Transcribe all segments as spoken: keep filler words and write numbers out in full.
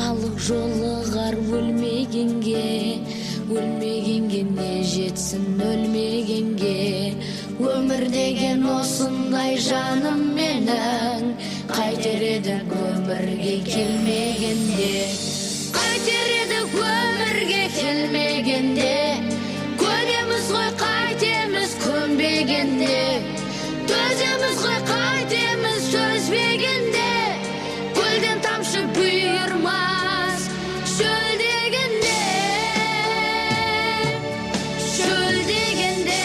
халық жолығар өлмегенге, өлмегенге не жетсін өлмегенге. Өмір деген осындай жаным менің, қайтер едік өмірге келмегенде. Қайтер едік өмірге келмегенде, көнеміз ғой қайтеміз көнбегенде. Төземіз ғой қайтеміз төзбегенде, көлден тамшы бұйырмас шөл дегенде, шөл дегенде.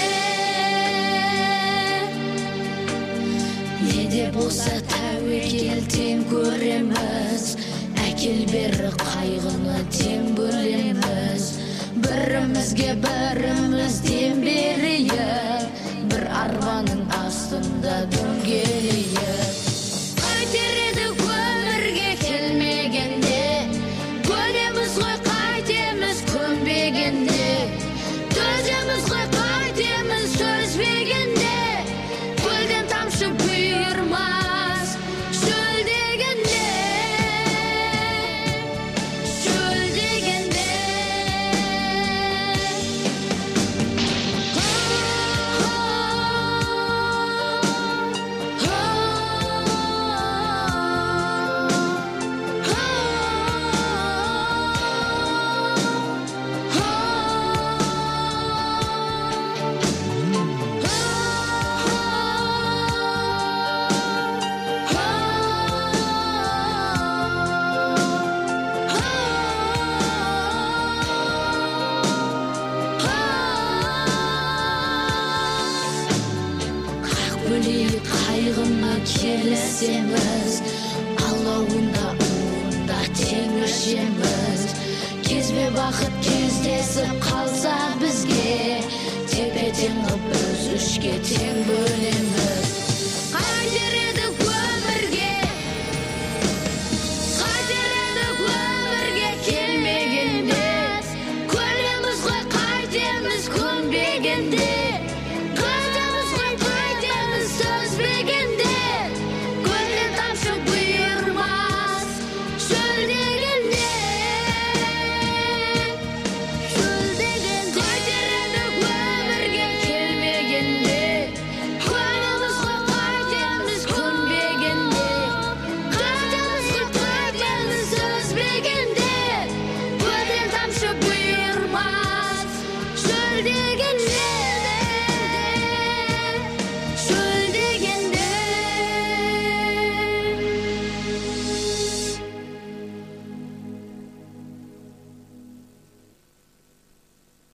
Неде болса тәуекел тең көреміз, әкел бері қайғыны тең бөлеміз. Бірімізге біріміз дем берейік, бір арбаның астында дөңгелейік. Қайтер едік өмірге келмегенде, көнеміз ғой қайтеміз көнбегенде. Төземіз ғой қайтеміз төзбегенде, көлден тамшы бұйырмас шөл дегенде, шөл дегенде. Бөлейік қайғыны келісеміз, алауында уында тең ішеміз. Кезбе бақыт кездесіп қалса